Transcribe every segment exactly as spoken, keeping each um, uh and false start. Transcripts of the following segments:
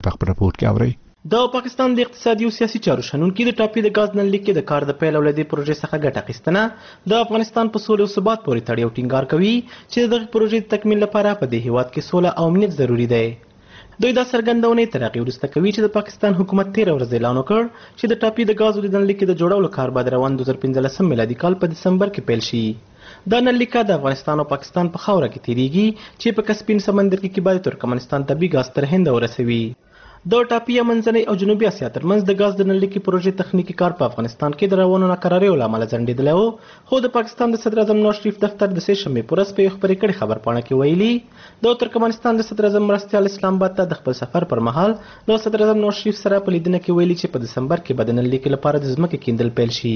په خپل راپور کې اورئ. د پاکستان د اقتصادي او سیاسي چارو شنونکي د ټاپي د غاز نل لیک د کار د پیل ولدي پروژې څخه ګټه اخیستنه د افغانستان په سولې او ثبات پورې تړي او ټینګار کوي چې دغه پروژې د تکمیل لپاره په دې هیواد کې سوله او امنیت ضروری دی. دوی دا څرګندونه تر هغې وروسته کوي چې د پاکستان حکومت تېره ورځ اعلان وکړ چې د ټاپي د غازو د نل لیک د جوړولو کار به د روان دوه زره پنځلسم میلادي کال په دسمبر کې پیل شي. دا نل لیک د افغانستان او پاکستان په خاوره کې تیریږي چې په کسپین سمندر کې کې به ترکمنستان طبي غاز تر هند ورسوي. د ټاپي منځنۍ او جنوبي اسیا ترمنځ د غاز د نل لیک پروژې تخنیکی کار په افغانستان کې د روانو ناکراریو له امله ځنډېدلی و، خو د پاکستان د صدر اعظم نواز شریف دفتر د سې شنبې په ورځ په یوه خپرې کړې خبرپاڼه کې ویلي د ترکمنستان د صدر اعظم مرستیال اسلام آباد ته د خپل سفر پر مهال له صدر اعظم نواز شریف سره په لیدنه کې ویلي چې په دسمبر کې به د نل لیک لپاره د ځمکې کیندل پیل شي.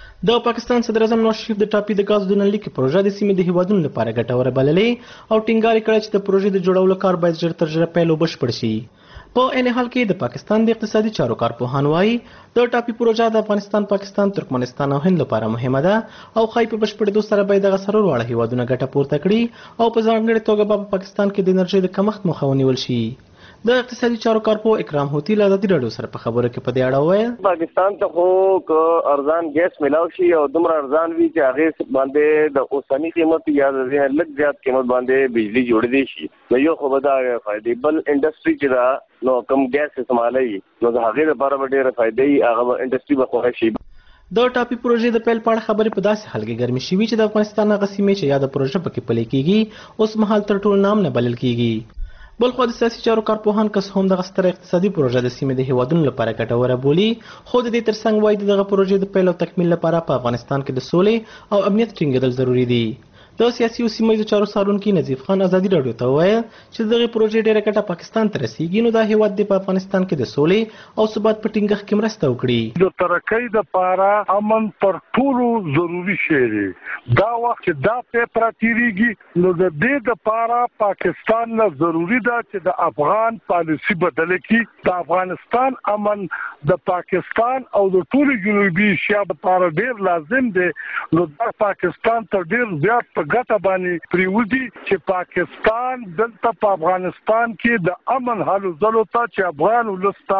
د پاکستان صدر اعظم نواز شریف د ټاپي د غاز د نل لیک پروژه د سیمې د هیوادونو لپاره ګټوره بللې او ټینګار یې کړی چې د پروژې د جوړولو کار باید ژر تر ژره پیل او بشپړ شي. په عین حال کې د پاکستان د اقتصادي چارو کارپوهان وایي د ټاپي پروژه د افغانستان، پاکستان، ترکمنستان او هند لپاره مهمه ده او ښایي په بشپړېدو سره به دغه څلور واړه هیوادونه ګټه پورته کړي او په ځانګړې توګه به په پاکستان کې د انرژۍ د کمښت مخه ونیول شي. د اقتصادي چارو کارپوه اکرام هوتي له ازادي راډیو سره په خبرو کې په دې اړه وویل پاکستان ته خو که ارزان ګیس میلاو شي او دومره ارزان وي چې هغې باندې د اوسني قیمت یا د لږ زیات قیمت باندې بجلی جوړېدی شي نو یو خو به دا فایدې، بل انډسټري چې ده نو کم ګیس استعمالوي نو د هغې لپاره به ډېره فایدې وي، هغه انډسټري به خوښه شي. د ټاپي پروژې د پیل په اړه خبرې په داسې حال کې ګرمې شوي چې د افغانستان هغه سیمې چې یاده پروژه پکې پلې کېږي اوس مهال تر ټولو نام نه بلل کېږي. بلخوا د سیاسي چارو کارپوهان کس هم دغه ستره اقتصادي پروژه د سیمې د هیوادونو لپاره ګټوره بولي، خو د دې ترڅنګ وایي دغه پروژې د پیل او تکمیل لپاره په افغانستان کې د سولې او امنیت ټینګېدل ضروري دي. د سیاسي او سیمه چارو څارونکي نظیف خان ازادي راډیو ته وویل چې دغه پروژې ډېره ګټه پاکستان ته رسیږي نو دا هیواد د په افغانستان کې د سولې او ثبات په ټینګښت کې مرسته وکړي. د ترقۍ لپاره امن تر ټولو ضروری شی دی. دا وخت چې دا پیپر تیریږي نو د دې لپاره پاکستان نه ضروری ده چې د افغان پالیسی بدل کړي. د افغانستان امن د پاکستان او د ټولو جنوبي ایشیا لپاره ډېر لازم دی. نو دا پاکستان ته ډېر زیات په ګټه باندې پریوزي چې پاکستان دلته په افغانستان کې د امن حل زلو ته چې افغان ولستا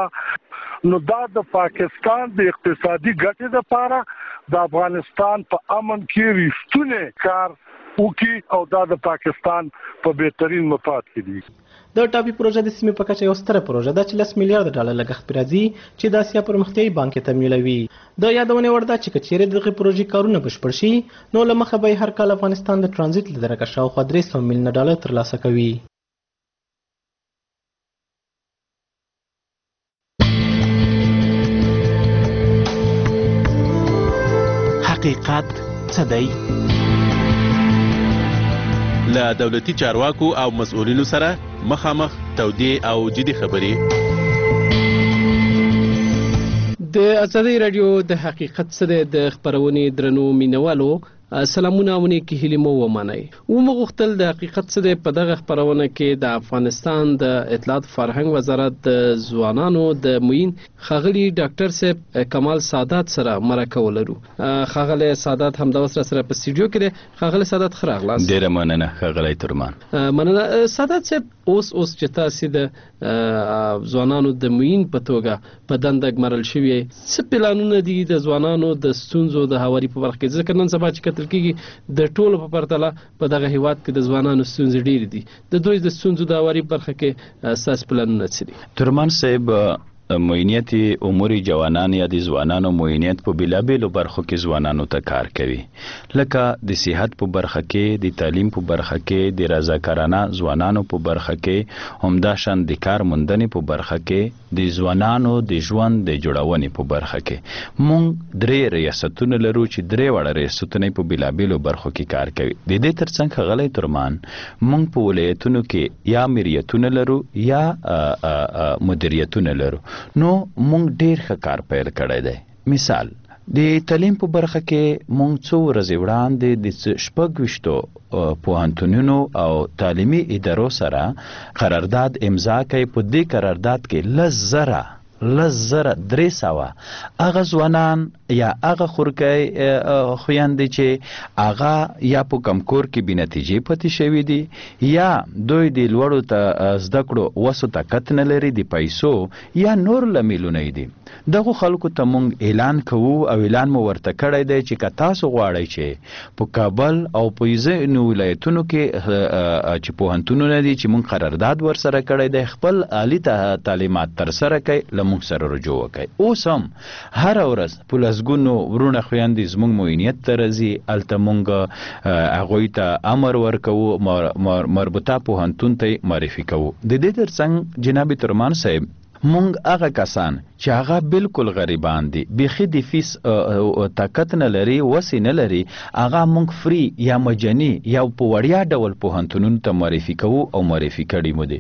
نو دا د پاکستان د اقتصادي ګټې لپاره د افغانستان په امن کې رښتونه کار وکړي او دا د پاکستان په بهترین مفاد کې دي. د ټاپي پروژه د سیمې په کچه یو ستره پروژه ده چې لس میلیارډ ډالر لګښت پرې راځي چې د اسیا پرمختیایي بانک یې تمویلوي. د یادونې وړ ده چې که چیرې دغه پروژې کارونه بشپړ شي نو له مخه به هر کال افغانستان د ټرانزیټ له درکه شاوخوا درې سوه میلیونه ډالر ترلاسه کوي. حقیقت څه دی؟ له دولتي چارواکو او مسؤلینو سره مخامخ تودې او جدي خبرې. د ازادي راډیو د حقیقت څه دی د خبرونې درنو مینوالو سلامونه او نیکی هیلې مو ومنئ. ومغوښتل د حقیقت څه دی په دغه خپرونه کې د افغانستان د اطلاعات فرهنګ وزارت د ځوانانو د معین ښاغلي ډاکټر صاحب کمال سادات سره مرکه ولرو. ښاغلی سادات همدا اوس را سره په سټوډیو کې دی. ښاغلی سادات ښه راغلاست. ډېره مننه ښاغلی ترمان. مننه سادات صاحب. اوس اوس چې تاسې د ځوانانو د معین په توګه په دنده ګمارل شوي څه پلانونه دي د ځوانانو د ستونزو د هواري په برخه کې؟ ځکه نن سبا چې کتل کېږي د ټولو په پرتله په دغه هیواد کې د ځوانانو ستونزې ډېرې دي. د دوی د ستونزو د هواري برخه کې ستاسې پلانونه څه دي؟ ترمان صاحب، معینیت امور جوانان یا د ځوانانو معینیت په بېلابېلو برخو کې ځوانانو ته کار کوي، لکه د صحت په برخه کې، د تعلیم په برخه کې، د رضاکارانه ځوانانو په برخه کې، همداشان د کار موندنې په برخه کې، د ځوانانو د ژوند د جوړونې په برخه کې. مونږ درې ریاستونه لرو چې درې واړه ریاستونه په بېلابېلو برخو کې کار کوي. د دې ترڅنګ ښاغلی ترمان مونږ په ولایتونو کې یا مریتونه لرو یا مدیریتونه لرو. نو مونږ ډیر ښه کار پیل کړی دی. مثال د تعلیم په برخه کې مونږ څو ورځې وړاندې د شپږ ویشتو پوهنتونونو او تعلیمي ادارو سره قرارداد امضا کوي. په دې قرارداد کې لس زره لس زره درې سوه هغه ځوانان یا هغه خورکای خویندې چې هغه یا په کم کور کې بې نتیجې پاتې شوي دي یا دوی د لوړو ته زده کړو وسو طاقت نه لري د پیسو یا نور لاملونه دي. دغه خلکو ته مونږ اعلان کوو او اعلان مو ورته کړی دی چې که تاسو غواړئ چې په کابل او په ځینو ولایتونو کې چې پوهنتونونه دي چې مونږ قرارداد ورسره کړی دی خپل عالي تعلیمات ترسره کوي له مونږ سره رجوع وکړئ. اوس هم هره ورځ په لسګونو ورونه خویندې زموږ معاینت ته راځي، هلته مونږ هغوی ته امر ورکوو مربوطه پوهنتون ته معرفي کوو. د دې ترڅنګ جناب ترمان صاحب مونږ هغه کسان چې هغه بالکل غریبان دي، بیخي د فیس طاقت نه لري، وسې نه لري، هغه مونږ فری یا مجاني یا په وړیا ډول پوهنتونونو ته معرفي کوو او معرفي کړي مو دي.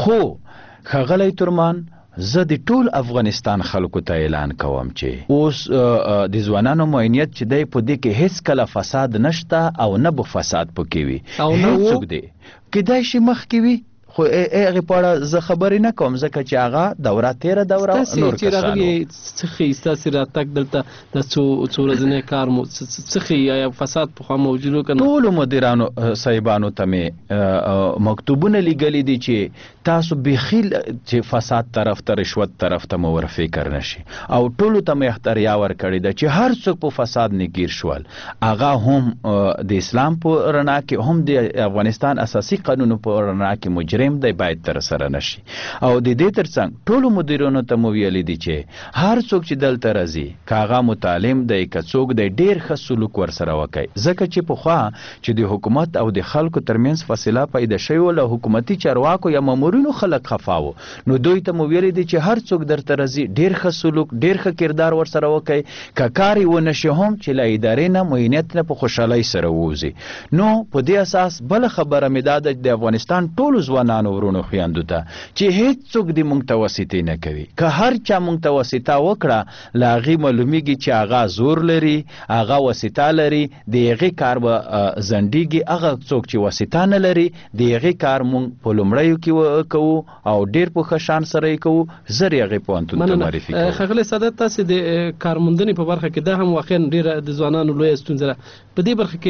خو ښاغلی ترمان زه د ټول افغانستان خلکو ته اعلان کوم چې اوس د ځوانانو معاینت چې دی په دې کې هیڅ کله فساد نشته او نه به فساد پکې وي. هیڅوک دی کیدای شي مخکې وي خو هغې په اړه زه خبرې نه کوم ځکه چې هغه دوره تېره دوره نور چې راغلي څه ښیي ستاسې راتګ دلته د څو څو ورځنی کار مو څه ښیي یا فساد پخوا موجود و که نه؟ ټولو مدیرانو صاحبانو ته مې مکتوبونه لیږلي دي چې تاسو بیخي چې فساد طرف ته رشوت طرف ته مو ور فکر نه شي او ټولو ته مې اختریا ورکړې ده چې هر څوک په فساد نه ګیر شول هغه هم د اسلام په رڼا کې هم د افغانستان اساسي قانونو په رڼا کې مجرم دی باید تر سره نشي. او د دې ترڅنګ ټولو مدیرانو ته مو ویلي دي چې هر څوک چې دلته راځي که هغه متعلم دی که څوک دی ډېر ښه سلوک ورسره وکړي ځکه چې پخوا چې د حکومت او د خلکو ترمنځ فاصله پیدا شوې وه له حکومتي چارواکو یا مامورینو خلک خفا وو نو دوی ته مو ویلي دي چې هر څوک درته راځي ډېر ښه سلوک ډېر ښه کردار ورسره وکړي که کار یې ونه شي هم چې له ادارې نه معاینت نه په خوشحالۍ سره ووځي. نو په دې اساس بله خبره مې دا ده د افغانستان ټولو ځوانانو ورونو خویندو ته چې هیڅ څوک د مونږ ته واسطې نه کوي که هر چا مونږ ته واسطه وکړه له هغې معلومیږي چې هغه زور لري هغه واسطه لري د هغې کار به ځنډېږي. هغه څوک چې واسطه نه لري د هغې کار مونږ په لومړیو کې کوو او ډېر په ښه شان سره یې کوو زر یې هغې پوهنتون ته معرفي کوو. ښاغلی سعادت تاسې د کارموندنې په برخه کې دا هم واقعا ډېره د ځوانانو لویه ستونزه ده په دې برخه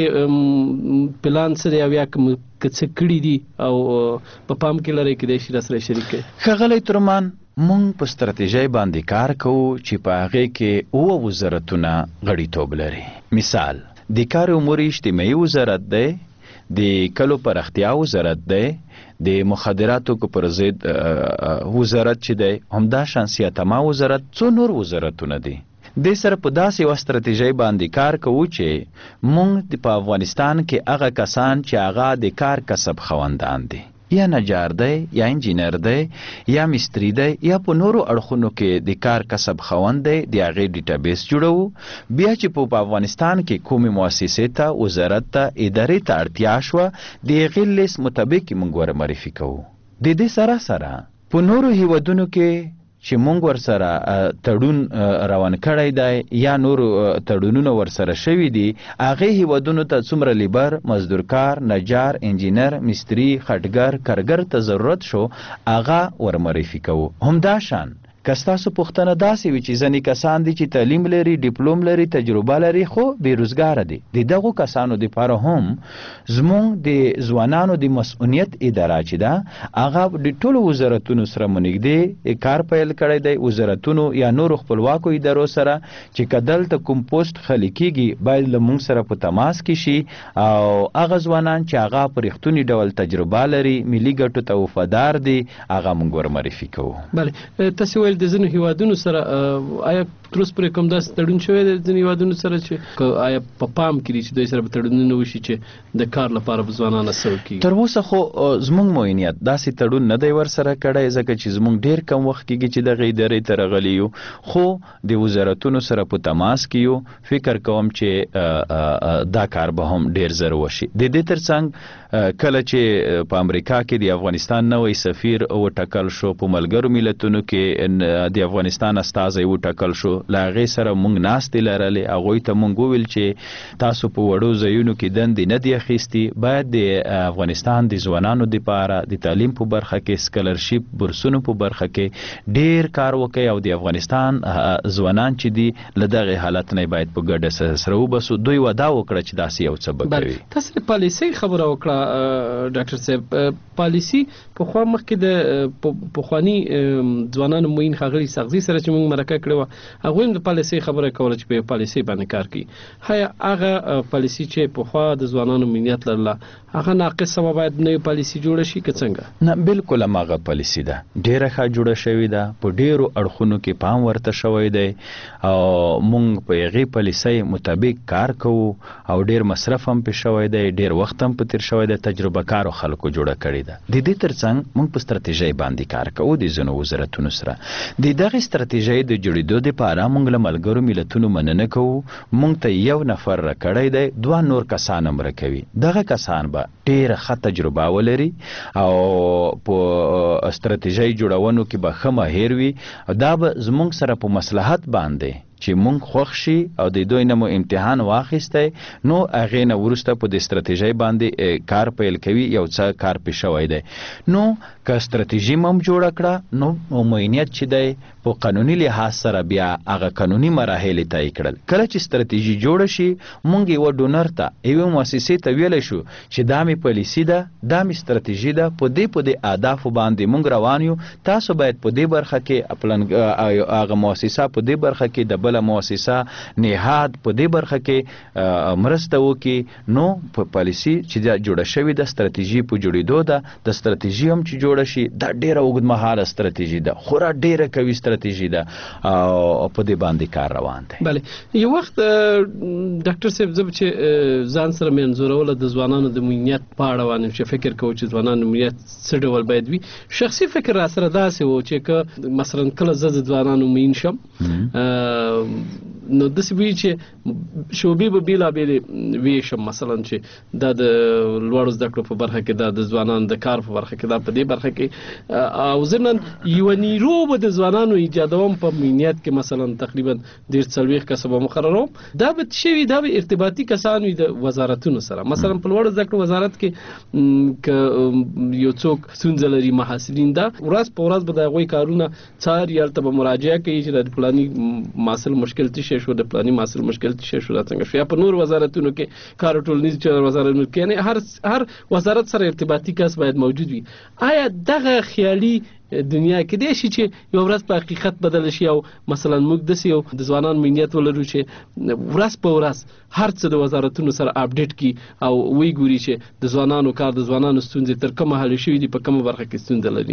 کې پلان څه دی او یا که څه کړي دي او په پام کې لرئ کیدای شي راسره شریک کړئ؟ ښاغلی ترمان مونږ په ستراتیژۍ باندې کار کوو چې په هغې کې اووه وزارتونه غړیتوب لري. مثال د کار امور اجتماعي وزارت دی، د کلو پراختیا وزارت دی، د مخدراتو کو پر ضد وزارت چې دی، همدا شان سیاتما وزارت، څو نور وزارتونه دي. د سره په داسې یوه ستراتیژۍ باندې کار کوو چې مونږ په افغانستان کې هغه کسان چې هغه د کار کسب خوندان دي یا نجار دی یا انجینر دی یا مستری دی یا په نورو اړخونو کې د کار کسب خوند دی د هغې ډیټابیس جوړوو. بیا چې په افغانستان کې کومې مؤسسې ته وزارت ته ادارې ته اړتیا شوه د هغې لیست مطابق موږ ور معرفي کوو. د دې سره سره په نورو هیوادونو کې چې مونږ ورسره تړون روان کړی دی یا نور تړونونه ورسره شوي دي هغې هیوادونو ته څومره لیبر، مزدورکار، نجار، انجینر، مستري، خټګر، کارګر ته ضرورت شو هغه ور معرفي کوو. همدا شان که ستاسو پوښتنه داسې وي چې ځینې کسان دي چې تعلیم لري، ډیپلوم لري، تجربه لري خو بېروزګاره دي، د دغو کسانو دپاره هم زموږ د ځوانانو د مسؤلیت اداره چې ده هغه د ټولو وزارتونو سره مو نږدې کار پیل کړی دی. وزارتونو یا نورو خپلواکو ادارو سره چې که دلته کوم پوسټ خالي کیږي باید له موږ سره په تماس کې شي او هغه ځوانان چې هغه په رښتوني ډول تجربه لري، ملي ګټو ته وفادار دي، هغه موږ ور معرفي کوو. بله تاسې د ځینو هیوادونو سره آیا تر اوسه پورې کوم داسې تړون شوی دی ځینو هیوادونو سره چې آیا په پام کې دي چې دوی سره به تړونونه وشي چې د کار لپاره به ځوانان هڅول کېږي؟ تر اوسه خو زموږ معاینت داسې تړون نه دی ورسره کړی ځکه چې زموږ ډېر کم وخت کېږي چې دغې ادارې ته راغلي یو، خو د وزارتونو سره په تماس کې یو. فکر کوم چې دا کار به هم ډېر زر وشي. د دې ترڅنګ کله چې په امریکا کې د افغانستان نوی سفیر وټاکل شو، په ملګرو ملتونو کې د افغانستان استازی وټاکل شو، لا غي سره مونږ ناستې لرلې هغوی ته مونږ وویل چې تاسو په وړو ځایونو کې دندې نه دي اخیستي باید د افغانستان د ځوانانو دپاره د تعلیم په برخه کې سکالرشیپ بورسونو په برخه کې ډیر کار وکړي او د افغانستان ځوانان چې دي له دغې حالت نه باید په ګډه سره وباسو دوی وعده وکړه چې داسې یو څه به کوي. تاسو د پالیسۍ خبره وکړه ډاکټر صاحب. پالیسي پخوا مخکې د پخواني ځوانانو موین ښاغلي سغزي سره چې موږ مرکه کړې وه هغوی هم د پالیسۍ خبره کوله چې په پالیسۍ باندې کار کوي. هیا هغه پالیسي چې پخوا د ځوانانو مینیت لرله هغه ناقصه وه باید نوې پالیسي جوړه شي که څنګه؟ نه بالکل هماغه پالیسي ده ډېره ښه جوړه شوې ده په ډېرو اړخونو کې پام ورته شوی دی او موږ په هغې پالیسۍ مطابق کار کوو او ډېر مصرف هم پې شوی دی ډېر وخت هم په تېر شوی دی تجربه کارو خلکو جوړه کړې ده. د دې تر څنګ موږ په ستراتیژۍ باندې کار کوو د ځینو وزارتونو سره. د دغې ستراتیژۍ د جوړېدو دپاره موږ له ملګرو ملتونو مننه کوو. موږ ته یو نفر راکړی دی دوه نور کسان هم راکوي. دغه کسان به ډېره ښه تجربه ولري او په ستراتیژۍ جوړونو کې به ښه ماهر وي. دا به زموږ سره په مصلحت باندې چې مونږ خوښ شي او د دوی نه مو امتحان واخیستی نو هغې نه وروسته په د ستراتیژۍ باندې کار پیل کوي یو څه کار پې شوی دی. نو که ستراتیژي م هم جوړه کړه نو معینیت چې دی په قانوني لحاظ سره بیا هغه قانوني مراحل طی کړل. کله چې ستراتیژي جوړه شي مونږ یوه ډونر ته یوې مؤسسې ته ویلی شو چې دا مې پالیسي ده دا مې ستراتیژي ده په دې په دې اهدافو باندې مونږ روان یو تاسو باید په دې برخه کې هغه مؤسسه په دې برخه کې د بله مؤسسه نهاد په دې برخه کې مرسته وکړي. نو په پالیسي چې جوړه شوې ده ستراتیژي په جوړېدو ده. د ستراتیژي هم چې جوړه شي دا ډېره اوږدمهاله ستراتیژي ده خورا ډېره قوي ستراتیژي ده او په دې باندې کار روان دی. بله یو وخت ډاکټر صاحب زه چې ځان سره مې انځوروله د ځوانانو د موینیت په اړه باندې چې فکر کوو چې ځوانانو موینیت څه ډول باید وي شخصي فکر را سره داسې و چې که مثلا کله زه د ځوانانو موین شم نو داسې وي چې شعبې به بېلابېلې ویشم مثلا چې دا د لوړو زده کړو په برخه کې دا د ځوانانو د کار په برخه کې دا په دې برخه کې او ضمناً یوه نیرو به د ځوانانو ایجادوم په مینیت کې مثلا تقریبا ډېر څلوېښت کسه به مقرروم. دا به څه وي دا به ارتباطي کسان وي د وزارتونو سره مثلا په لوړو زده کړو وزارت کې که یو څوک ستونزه لري محصلین دا ورځ په ورځ به د هغوی کارونه څاري هلته به مراجعه کوي چې د فلاني محصل مشکل څه شی شو د فلاني محصل مشکل څه شی شو دا څنګه شو یا په نور وزارتونو کې کار ټولنیز وزارتونو کې یعنې هر هر وزارت سره ارتباطي کس باید موجود وي. آیا دغه خیالي دنیا کې دی شي چې یو ورځ په حقیقت بدل شي او مثلا موږ داسې یو د ځوانانو مینیت ولرو چې ورځ په ورځ هر څه د وزارتونو سره اپډیټ کی او وی ګوري چې د ځوانانو کار د ځوانانو ستونزې تر کومه حل شوي دي په کومه برخه کې ستونزه لري.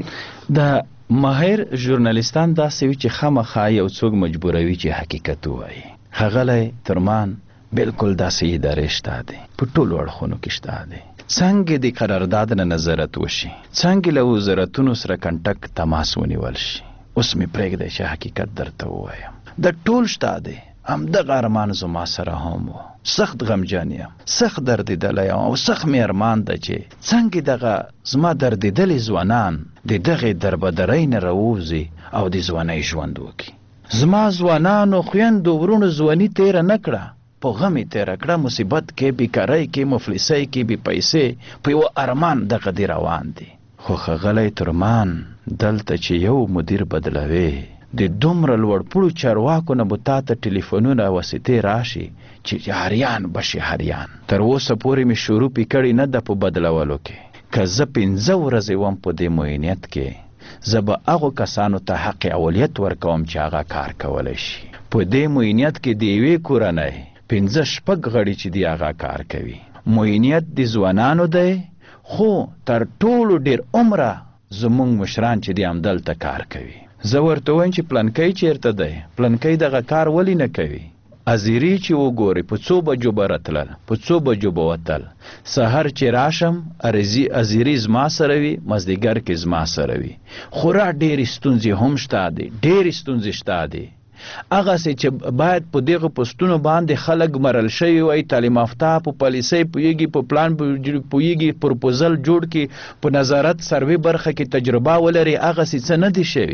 د ماهر ژورنالیستان داسې وي چې خامخا یو څوک مجبوروي چې حقیقت ووایي. ښاغلی ترمان بالکل داسې ادارې شته دي په ټولو اړخونو کې شته دي. څنګه د قرارداد نه نظارت وشي څنګه له وزارتونو سره کنټک تماس ونیول شي. اوس مې پرېږدی چې حقیقت درته ووایم د ټول شته دی همدغه ارمان زما سره هم و. سخت غمجن یم سخت دردېدلی یم او سخت مې ارمان ده چې څنګه دغه زما دردېدلي ځوانان د دغې دربدرۍ نه راووځي او د ځوانۍ ژوند وکړي. زما ځوانانو خویندو ورونو ځواني تېره نه کړه په غمې تېره کړه مصیبت کې بیکارۍ کې مفلسۍ کې بې پیسې په یوه ارمان دغه دی روان دي. خو ښاغلی ترمان دلته چې یو مدیر بدلوي د دومره لوړپوړو چارواکو نه به تا ته ټلیفونونه واسطې راشي چې هریان بشي هریان. تر اوسه پورې مې شروع پې کړې نه ده په بدلولو کې. که زه پنځه ورځې وم په دې معینیت کې زه به هغو کسانو ته حق اولیت ورکوم چې هغه کار کولی شي. په دې معینیت کې د یوې کورنۍ پنځه شپږ غړي چې دی هغه کار کوي. معینیت د ځوانانو دی خو تر ټولو ډېر عمره زموږ مشران چې دی همدلته کار کوي. زه ورته وایم چې پلنکی چیرته دی پلنکی دغه کار ولې نه کوي. ازیري چې وګوري په څو بجو به راتلل په څو بجو به وتل سهار چې راشم ازیري زما سره وي مازدیګر کې زما سره وي. خورا ډېرې ستونزې هم شته دي ډېرې ستونزې شته دي. هغسې چې باید په دغه پوسټونو باندې خلک مرل شوي وای تعلیم یافته په پالیسۍ پوهېږي په پلان پوهېږي پروپوزل جوړ کړي په نظارت سروې برخه کې تجربه ولري هغسې څه نه دي شوي.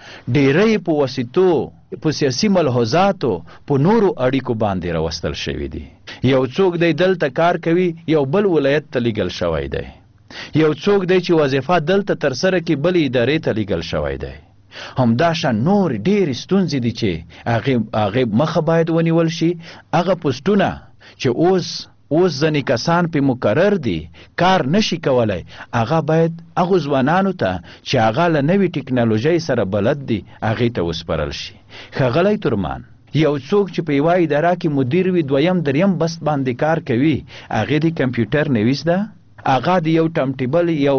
ډیری په وسیتو په سیاسي ملحوظاتو په نورو اړیکو باندې راوستل شوي دي. یو څوک دی دلته کار کوي یو بل ولایت ته لیږل شوی دی، یو څوک دی چې وظیفه دلته ترسره کړي بل ادارې ته لیږل شوی دی. همداشان نور ډېرې ستونزې دي چې هغې هغې مخه باید ونیول شي. هغه پوسټونه چې اوس اوس ځینې کسان پې مقرر دي کار نشي کولی، هغه باید هغو ځوانانو ته چې هغه له نوې ټکنالوژۍ سره بلد دي هغې ته وسپارل شي. ښاغلی ترمان، یو څوک چې په یوه اداره کې مدیر وي دویم دریم بست باندې کار کوي، هغې د کمپیوټر نویس ده، هغه د یو ټم ټیبل یو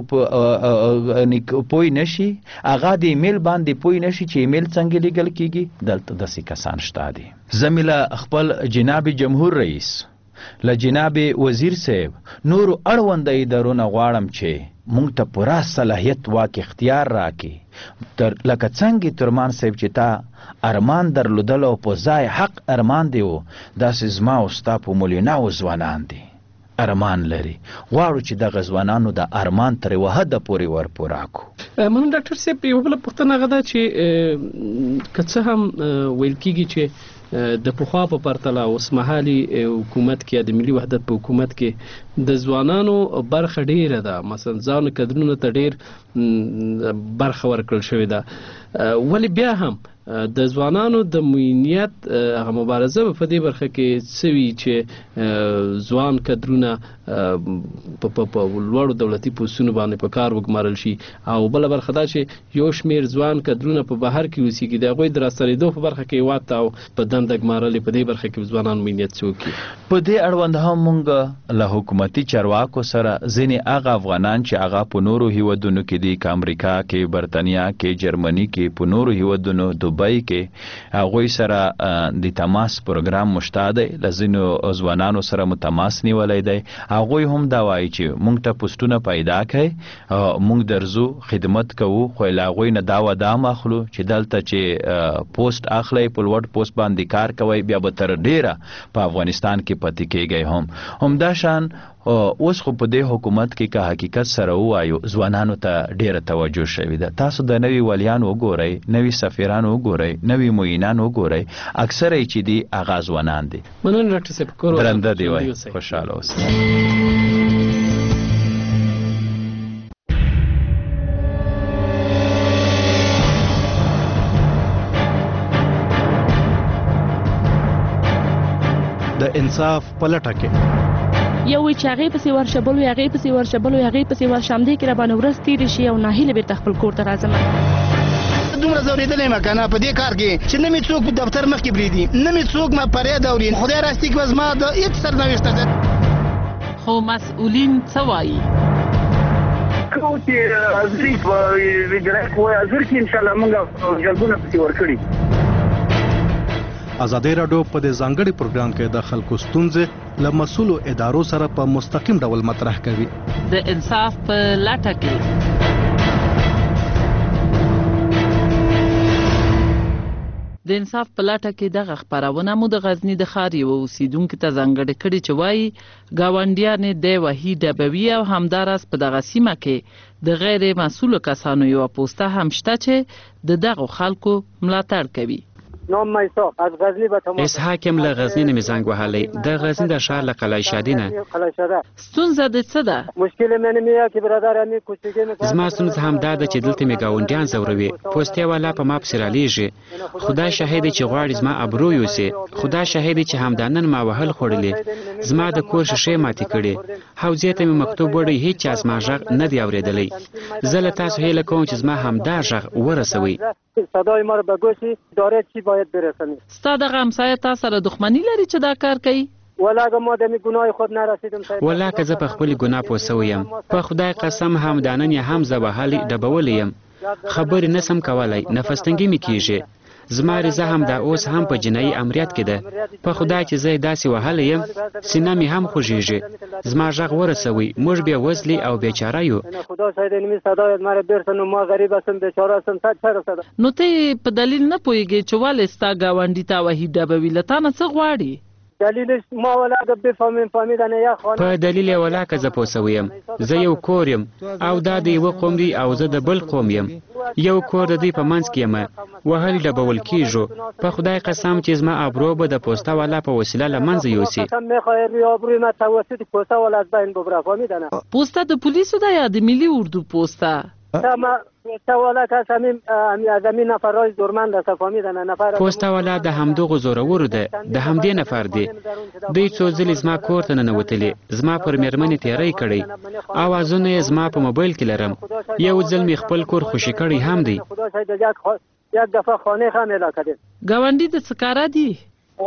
پوی نشي، هغه د ایمیل باندې پوی نشي چې ایمیل څنګه لیږل کیږي. دلته داسې کسان شته دي. زه مې له خپل جناب جمهور رئیس، له جناب وزیر صاحب، نورو اړونده ادارو نه غواړم چې مونږ ته پوره صلاحیت واک اختیار راکړي. لکه څنګه ترمان صاحب چې تا ارمان درلودل او په ځای حق ارمان دی و، داسې زما او ستا په ملیوناو ځوانان دي ارمان لري. غواړو چې دغه ځوانانو د ارمان تر یوه حده پورې ور پوره کړو. مننه ډاکټر صاحب. یوه بله پوښتنه هغه ده چې که څه هم ویل کېږي چې د پخوا په پرتله اوس مهالي حکومت کې یا د ملي وحدت په حکومت کې د ځوانانو برخه ډیره ده، مثلا ځوانو کدرونو ته ډیر برخه ورکړل شوې ده، ولې بیا هم د ځوانانو د معینیت هغه مبارزه په دې برخه کې څه وي چې ځوان کدرونه په لوړو دولتي پوستونو باندې په کار وګمارل شي، او بله برخه دا چې یو شمېر ځوان کدرونه په بهر کې اوسېږي، د هغوی د راستنېدو په برخه کې هېواد ته او په دنده ګمارلې په دې برخه کې ځوانان معینیت څه وکړي. په دې اړوند هم موږ له حکومتي چارواکو سره ځینې هغه افغانان چې هغه په نورو هیوادونو کې دي، که امریکا کې، برطانیا کې، جرمني کې، په نورو هیوادونو دوبۍ کې، هغوی سره د تماس پروګرام مشته دی. له ځینو ځوانانو سره مو تماس نیولی دی. هغوی هم دا وایي چې موږ ته پوسټونه پیدا کړئ، موږ درځو خدمت کوو، خو له هغوی نه دا ودام اخلو چې دلته چې پوسټ اخلئ په لوړ پوسټ باندې کار کوئ، بیا به تر ډیره په افغانستان کې پاتې کیږئ. هم همدا شان اوس خو په دې حکومت کې که حقیقت سره ووایو ځوانانو ته ډیره توجه شوې ده. تاسو د نوي ولیانو وګورئ، نوي سفیرانو وګورئ، نوي معینان وګورئ، اکثره یې چې دي هغه ځوانان دي. مننه ډاکټر صاحب، کور درنده دی وای، خوشحاله اوسئ. د انصاف په لټه کې یو وی چې هغې پسې ورشه، بل وی هغې پسې ورشه، بل وی هغې پسې ورشه، همدې کې راباندې ورځ تېرې شي او ناهیله بېرته خپل کور ته راځم. دومره ځورېدلی یم که نه په دې کار کې چې نه مې څوک په دفتر مخکې پرېږدي، نه مې څوک ما فریاد اوري. خدای راستي کې به زما د هېڅ سرنوشته ده. خو مسؤلین څه وایي؟ کوم چې حاضري په وجرای کوی حاضر کې انشاءالله موږ جلبونه پسې ورکړي. ازادي راډیو په دې ځانګړي پروګرام کې د خلکو ستونزې له مسؤلو ادارو سره په مستقیم ډول مطرح کوي. د انصاف په لټه کې د انصاف په لټه کې دغه خپرونه مو د غزني د ښار یوه اوسیدونکي ته ځانګړې کړې چې وایي ګاونډیانې د وحید ډبوي او همداراز په دغه سیمه کې د غیر مسؤلو کسانو یوه پوسته هم شته چې د دغو خلکو ملاتړ کوي. نام میساق از غزنی به تماس. اسحاق یم له غزنی نه مې زنګ وهلی، د غزنی د ښار له قلعه شادي نه. ستونزه دې څه ده؟ مشکل من میه که برادر امی کوچیکه میکنه. زما ستونزه هم دا ده چې دلته مې ګاونډیان ځوروي، پوستې والا په ما پسې رالیږي. خدا شاهد چې غواړي زما ابرو یوسي، خدا شاهد چې همدا نن ما وهل خوړلې، زما د کور شیشې ماتې کړې، حوزې ته مې مکتوب وړی، هیڅ چا زما غږ نه دی اورېدلی. زه له تاسو هیله کوم چې زما همدا غږ ورسوئ. صدای ما رو به گوش اداره چی باید برسونید. ستا دغه همسایه تا سره دښمني لري چې دا کار کوي؟ ولا اگه ما دمی گناه خود نرسیدم. ولا که زه په خپل ګناه پوه سوی یم، په خدای قسم هم دا نن یې هم زه وهلی ډبولی یم، خبرې نه سم کولی، نفس تنګي مې کېږي. زما رضا هم دا اوس هم په جنایي امریت کې ده. په خدای چې زه داسې وهلی یم، سینه مې هم خوږېږي. زما غږ ورسوئ، موږ بیا وزلي او بیچاره یو. خدا شاید نمی صدایت مرا برسن و ما غریب هستم، بیچاره هستم، صد چه رسده. نو ته په دلیل نه پوهېږې چې ولې ستا ګاونډي تا وحید ډبوي له تا نه څه غواړي؟ دلیلش ما ولا بفهمیم فهمیدن یا خانه په دلیل ولا که زه پوسویم زه یو کور یم او دا د یو قوم دی او زه د بل قوم یم یو کور د دې په منځ کې یم وهل ډبول کیږو په خدای قسم چې زما ابرو به د پوستا والا په وسیله له منځه یوسي پوستا د پولیسو ده یا د ملي اردو پوستا پوستا والا که سمیم از همین نفرهای زورمند است فهمیدن نفر پوستا والا د همدغو زورورو ده د همدې نفر دی دوی څو ځلې زما کور ته ننوتلي زما پر میرمنې تیری کړی اوازونه یې زما په موبایل کې لرم یو ځل مې خپل کور خوشي کړی هم دی یک دفعه خانه خم اعلان کردیم ګاونډي د څه کاره دي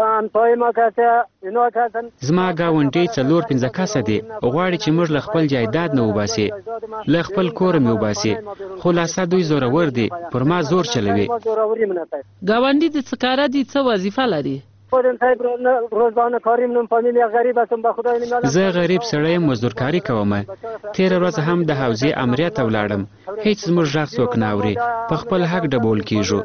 زما ګاونډي څلور پنځه کسه دي غواړي چې موږ له خپل جایداد نه وباسي له خپل کور مې وباسي خلاصه دوی زورور دي پر ما زور چلوي ګاونډي د څه کاره دي څه وظیفه لري زه غریب سړی مزدورکاري کوم تیره ورځ هم د حوزې امریت ته ولاړم هیڅ زموږ غږ څوک نه اوري په خپل حق ډبول کیږو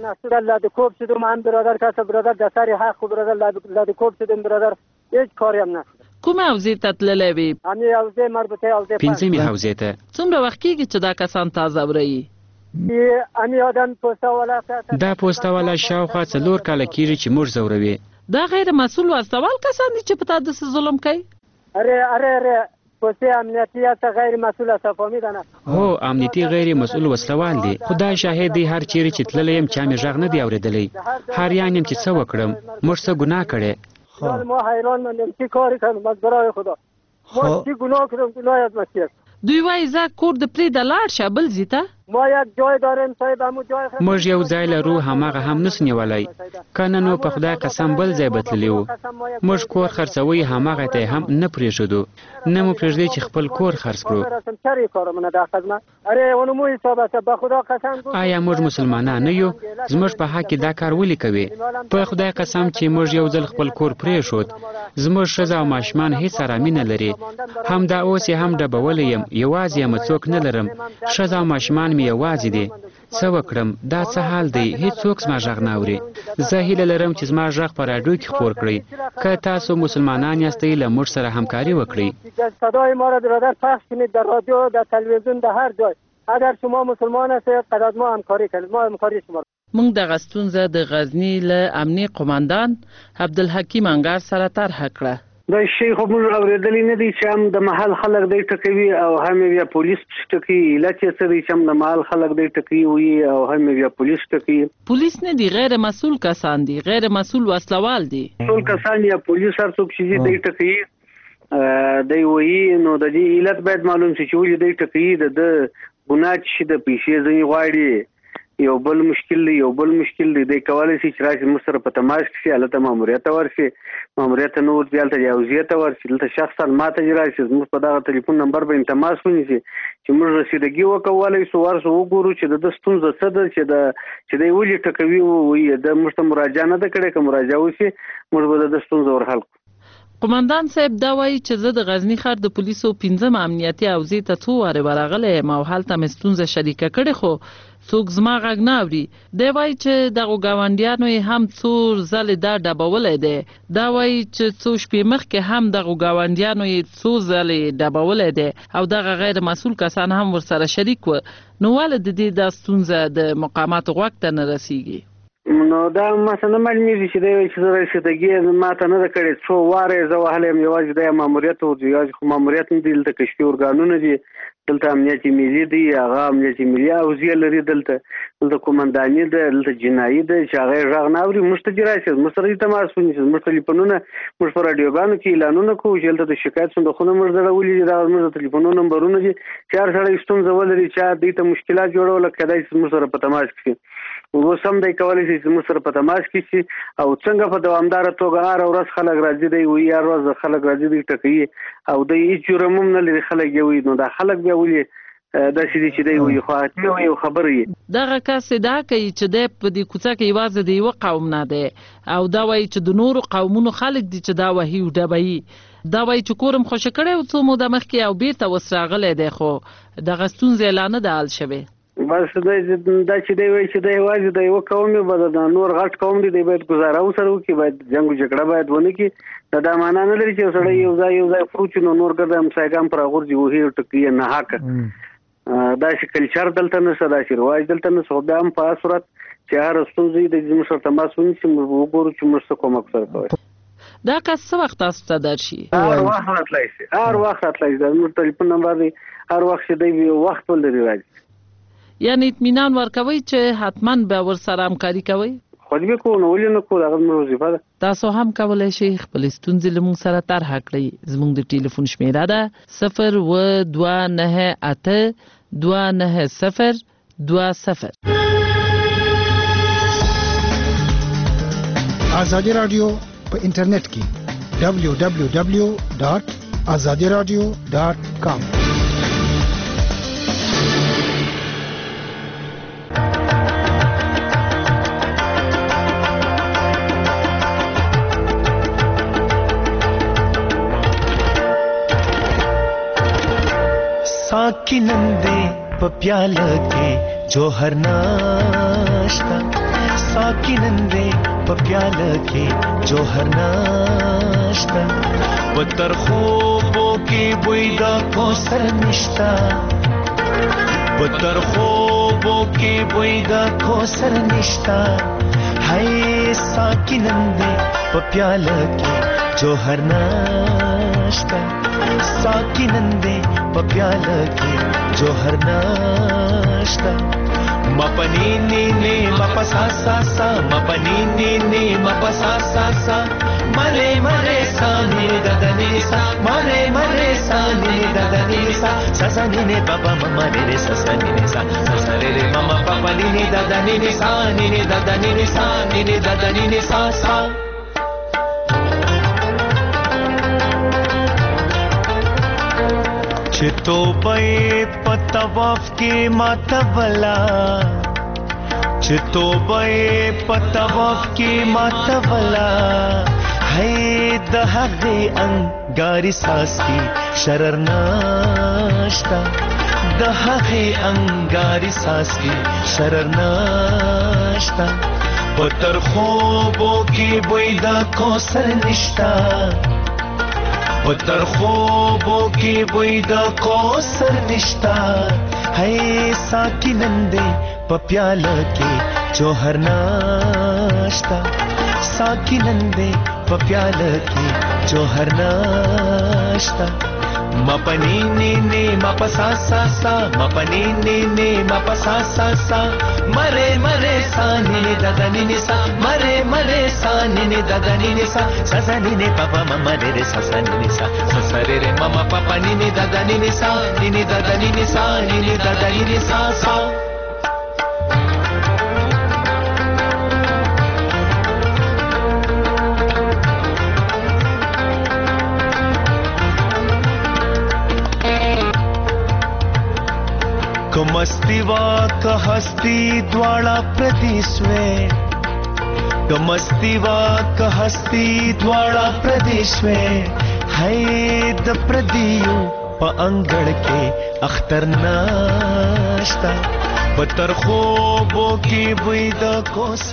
کومه حوزې ته تللی وي پنځمې حوزې ته څومره وخت کېږي چې دا کسان تازه ورئ دا پوسته والا شاوخوا څلور کاله کېږي چې موږ ځوروي دا غیر مسؤل واستوال کسان دي چې په تا داسې ظلم کوي اره اره اره پوسته امنیتي است غیر مسؤل است فهمیدنه هو امنیتي غیر مسؤل وسلوال دي خدای شاهد دی هر چیرې چې تللی یم چا مې غږ نه دی اورېدلی حاریان یم چې څه وکړم موږ څه ګناه کړی ما حیران مندم چی کاری کنم از برای خدا ما چی گناه کردم گناه از مسیح دوی وایي زه کور د پرېږده لاړ شه بل ځي ته ما یک جای داریم صاحب همو جای موږ یو ځای لرو هماغه هم نسو نیولی که نه نو په خدای قسم بل ځای به تللی وو موږ کور خرڅوی هماغه ته هم نه پرېښودو نه مو پرېږدی چې خپل کور خرڅ کړو آیا موږ مسلمانان نه یو زموږ په حق کې دا کار ولې کوي په خدای قسم چې موږ یو ځل خپل کور پرېښود زموږ ښځه او ماشومان هېڅ ارامي نه لري همدا اوس یې هم ډبولی یم یوازې یم څوک نه لرم ښځه او ماشومان مې یوازې دي څه وکړم دا څه حال دی هېڅوک زما غږ نه اوري زه هیله لرم چې زما غږ په راډیو کې خپور کړئ که تاسو مسلمانان یاستئ له موږ سره همکاري وکړئ صدای ما را برادر پخش کنید در رادیو در تلویزیون در هر جای اگر شما مسلمان هستید قدر ما همکاری کنید ما همکاری شما موږ دغه ستونزه د غزني له امني قماندان عبدالحکیم انګار سره طرحه کړه دا شی خو موږ اورېدلی نه دی چې هم د محل خلک دی ټکوي او هم بیا پولیس ټکوي علت یې څه دی چې هم د محل خلک دی ټکوي وي او هم بیا پولیس ټکوي پولیس نه دي غیر مسؤل کسان دي غیر مسؤل وسلوال دي ټول کسان یا پولیس هر څوک چې دی ټکوي دی وایي نو د دې علت باید معلوم شي چې ولې دی ټکوي د ګناه چې د پیسې ځینې غواړي یو بل مشکل دی یو بل مشکل دی دی کولی شي چې راشي موږ سره په تماس کې شي هلته ماموریت ته ورشي ماموریت ته نه ورځي هلته جاوزیې ته ورشي دلته شخصا ما ته راشي زموږ په دغه تلیفون نمبر باندې تماس ونیسي چې موږ رسیدګي وکولی شو ورسو وګورو چې د ده ستونزه څه ده چې د چې دی ولې ټکوي وایي د موږ ته مراجعه نه ده کړې که مراجعه وشي موږ به د ده ستونزه ورحل کړو قماندان صاحب دا وایي چې زه د غزني ښار د پولیسو پنځم امنیتي حوزې ته څو وارې ورغلی یم او هلته مې ستونزه شریکه کړې خو څوک زما غږ نه اوري دی وایي چې دغو ګاونډیانو یې هم څو ځلې دا ډبولی دی دا وایي چې څو شپې مخکې هم دغو ګاونډیانو یې څو ځلې ډبولی دی او دغه غیر مسؤل کسان هم ورسره شریک و نو ولې د دې دا ستونزه د مقاماتو غوږ ته نه رسیږي نو دا ماته نه معلومیږي چې دی وایي چې زه رسیدګي ماته نه ده کړې څو واره یې زه وهلی یم یوازې دا ماموریت و یوازې خو ماموریت نه دي دلته کشفي ارګانونه دي دلته امنیت ملي دی هغه امنیت ملي حوزې لري دلته دلته قومنداني ده دلته جنایي ده چې هغه یې غږ نه اوري موږ ته دې راشي موږ سره دې تماس ونیسي زموږ ټلیفونونه موږ په راډیوګانو کې اعلانونه کوو چې دلته د شکایت صندوقونه موږ ځړولي دي دغه زموږ د ټلیفونونو نمبرونه دي چې هر سړی ستونزه ولري چا دې ته مشکلات جوړوله کیدای شي زموږ سره په تماس کې اوس هم دی کولی شي چې موږ سره په تماس کې شي او څنګه په دوامداره توګه هره ورځ خلک راځي دی وایي هر ورځ خلک راځي دی ټکوي او دی هېڅ جرم هم نه لري خلک یې وایي نو دا خلک بیا ولې داسې دي چې دی وایي خو حتمي وایي یو خبره یې دغه کس ادعا کوي چې دی په دې کوڅه کې یوازې د یوه قوم نه دی او دا وایي چې د نورو قومونو خلک دي چې دا وهي او ډبوي دا وایي چې کور هم خوشې کړی و څو موده مخکې او بېرته اوس راغلی دی خو دغه ستونزې لا نه ده حل شوې بس دا دا چې دی وایي چې دی یوازې د یوه قوم به د نور غټ قوم دی دی باید ګزاره ورسره وکړي، باید جنګ و جګړه باید ونه کړي. دا دا معنا نه لري چې یو سړی یو ځای یو ځای فروچ نو نور ګرده همسایګان پر راغورځي وهي او ټکوي نه حقه. داسې کلچر دلته نشته، داسې رواج دلته نشته. خو بیا هم په هغه صورت چې هره ستونزه د زموږ سره تماس ونیسي، موږ وګورو چې موږ څه کومک سره کوي. دا کس څه وخت تاسو ته درشي؟ هر وخت راتلی شي، هر وخت راتلی شي. زموږ ټلیفون نمبر دی، هر وخت چې دی وخت ولري راځي. یعنی اطمینان ورکوي چې حتما به ورسره همکاري کوي؟ خو دې کوو نو ولې نه کوو، هغه زموږ وظیفه ده. تاسو هم کولی شئ خپلې ستونزې له موږ سره طرحه کړئ. زموږ د ټلیفون شمیره ده صفر اووه دوه نهه اته دوه نهه صفر دوه صفر. ازادي رادیو په انټرنیټ کې دبلیو دبلیو دبلیو ډاټ ازادي رادیو ډاټ کام. साकी नंदे पप्याला के जोहर नाश्ता, साकी नंदे पप्याला के जोहर नाश्ता, बतर خوبو के बुईदा कोसर निश्ता, बतर خوبو के बुईदा कोसर निश्ता, हाय साकी नंदे पप्याला के जोहर नाश्ता, साकी नंदे पप्याला के जोहर नाश्ता, मपनी नी नी मपसा सा सा, मपनी नी नी मपसा सा सा, मरे मरे सा नी ददनी सा, मरे मरे सा नी ददनी सा, ससा नी ने पापा मम्मा रे रे ससा नी ने सा, ससा रे रे मम्मा पापा नी नी ददनी नी सा, नी नी ददनी नी सा, नी नी ददनी नी सा सा. चितो बे पतवाफ के मातवला, चितो बे पतवाफ के मातवला, है दहगे अंगारी सास की शरर नाश्ता, दहगे अंगारी सास की शरर नाश्ता, बतर خوبو की बुईदा कोसर निश्ता, बतर خوبو की बुईदा कोसर निश्ता, है साकी नंदे पप्याला के जोहर नाश्ता, साकी नंदे पप्याला के जोहर नाश्ता, मपनी नी नी मपसा सा सा, मपनी नी नी मपसा सा सा, मरे मरे सा नी नी ददनी नी सा, मरे मरे सा नी नी ददनी नी सा, ससा नी नी पापा मम्मा रे रे ससा नी नी सा, ससा रे रे मम्मा पापा नी नी ददनी नी सा, नी नी ददनी नी सा, नी नी ददनी नी सा सा. कमस्तीवा का हस्ती द्वाड़ा प्रदेश में, कमस्तीवा का हस्ती द्वाड़ा प्रदेश में, है द प्रदियो प अंगड़ के अख्तर नाश्ता, बतर خوبو की बुईदा कोस